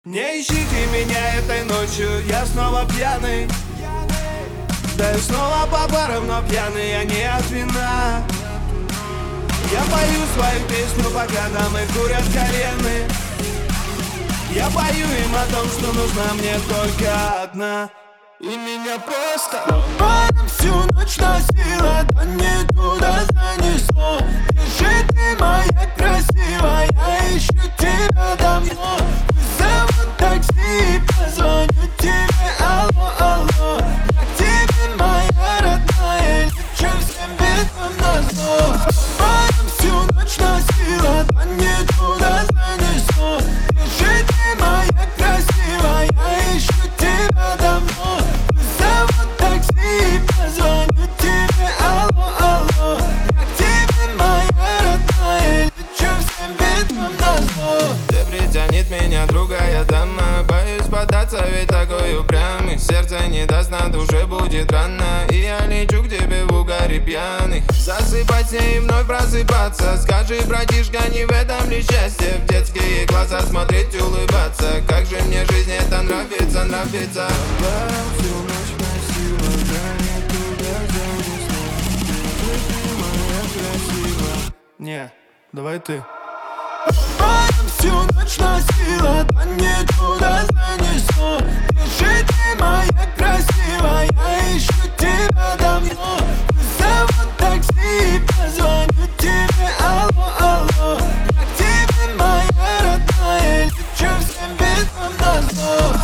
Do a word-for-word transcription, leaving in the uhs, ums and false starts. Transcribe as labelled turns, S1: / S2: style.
S1: Не ищите меня этой ночью, я снова пьяный. Да и снова по барам, но пьяный я не от вина. Я пою свою песню, пока дамы курят кальяны. Я пою им о том, что нужна мне только одна. И меня просто
S2: баром всю ночь носила, да не туда занесло. Бежи ты, моя красивая, я ищу тебя давно. Вызову такси и позвоню тебе, алло, алло. Я к тебе, моя родная, лечу всем бедным назло. Баром всю ночь носила, да не туда занесло. Бежи ты, моя красивая, я ищу тебя давно. Вызову такси и позвоню тебе, алло, алло. Я к тебе, моя родная, лечу всем бедным назло.
S3: Ты притянет меня, другая дама. Боюсь податься, ведь такой упрямый. Сердце не даст, на душе будет рано. И я лечу к тебе в угаре пьяный. Засыпать с ней и вновь просыпаться. Скажи, братишка, не в этом ли счастье? В детские глаза смотреть, улыбаться. Как же мне жизнь это нравится, нравится.
S1: баром всю ночь носила, да не туда занесло. Ты моя красивая. Не, давай ты.
S2: Баром всю ночь носила, да не туда занесло. Бежи ты, моя красивая, я ищу тебя давно. Вызову такси и позвоню тебе, алло, алло. Я к тебе, моя родная, лечу всем бедным назло.